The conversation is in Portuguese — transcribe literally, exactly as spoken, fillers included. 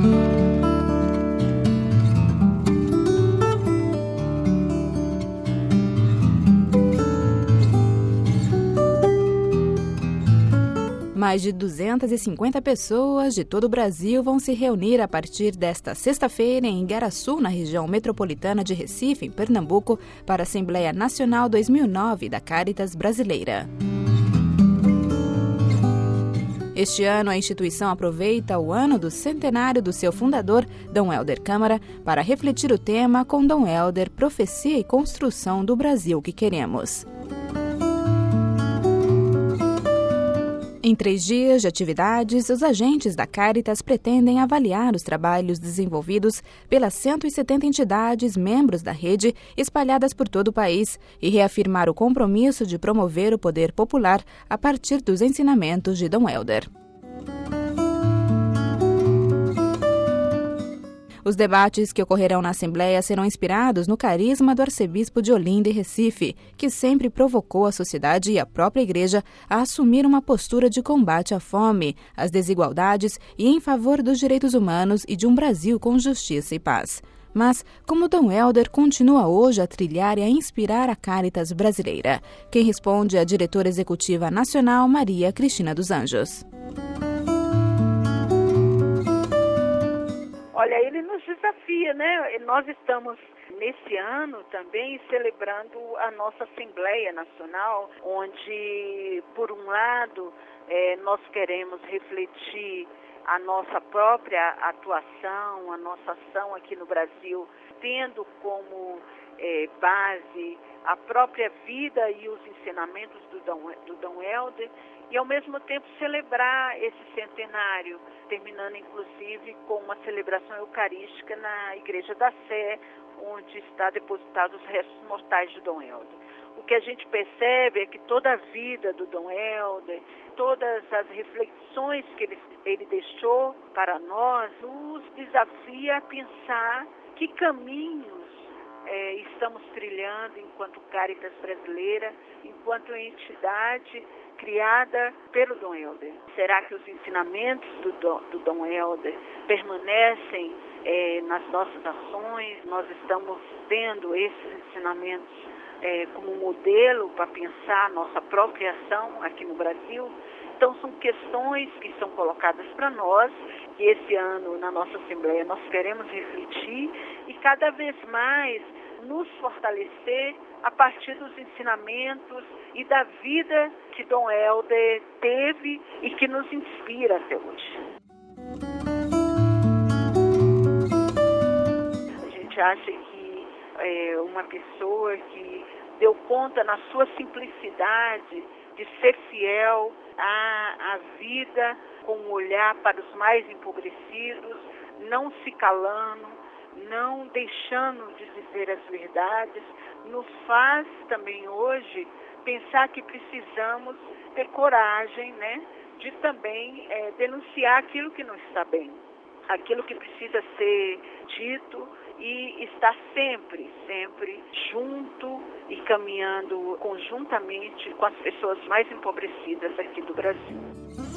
Mais de duzentas e cinquenta pessoas de todo o Brasil vão se reunir a partir desta sexta-feira em Igaraçu, na região metropolitana de Recife, em Pernambuco, para a Assembleia Nacional dois mil e nove da Cáritas Brasileira. Este ano, a instituição aproveita o ano do centenário do seu fundador, Dom Helder Câmara, para refletir o tema com Dom Helder, Profecia e Construção do Brasil que Queremos. Em três dias de atividades, os agentes da Cáritas pretendem avaliar os trabalhos desenvolvidos pelas cento e setenta entidades membros da rede espalhadas por todo o país e reafirmar o compromisso de promover o poder popular a partir dos ensinamentos de Dom Helder. Os debates que ocorrerão na Assembleia serão inspirados no carisma do arcebispo de Olinda e Recife, que sempre provocou a sociedade e a própria Igreja a assumir uma postura de combate à fome, às desigualdades e em favor dos direitos humanos e de um Brasil com justiça e paz. Mas, como Dom Helder continua hoje a trilhar e a inspirar a Cáritas brasileira? Quem responde é a diretora executiva nacional, Maria Cristina dos Anjos. Olha, ele nos desafia, né? Nós estamos, nesse ano, também celebrando a nossa Assembleia Nacional, onde, por um lado, eh, nós queremos refletir a nossa própria atuação, a nossa ação aqui no Brasil, tendo como eh, base a própria vida e os ensinamentos do Dom, do Dom Helder, e ao mesmo tempo celebrar esse centenário, terminando inclusive com uma celebração eucarística na Igreja da Sé, onde está depositados os restos mortais de Dom Helder. O que a gente percebe é que toda a vida do Dom Helder, todas as reflexões que ele, ele deixou para nós, nos desafia a pensar que caminhos é, estamos trilhando enquanto Cáritas brasileira, enquanto entidade criada pelo Dom Helder. Será que os ensinamentos do Dom, do Dom Helder permanecem é, nas nossas ações? Nós estamos tendo esses ensinamentos é, como modelo para pensar a nossa própria ação aqui no Brasil? Então são questões que são colocadas para nós, que esse ano na nossa Assembleia nós queremos refletir e cada vez mais nos fortalecer a partir dos ensinamentos e da vida que Dom Helder teve e que nos inspira até hoje. A gente acha que é, uma pessoa que deu conta na sua simplicidade de ser fiel à, à vida, com um olhar para os mais empobrecidos, não se calando, não deixando de dizer as verdades, nos faz também hoje pensar que precisamos ter coragem, né, de também é, denunciar aquilo que não está bem, aquilo que precisa ser dito e estar sempre, sempre junto e caminhando conjuntamente com as pessoas mais empobrecidas aqui do Brasil.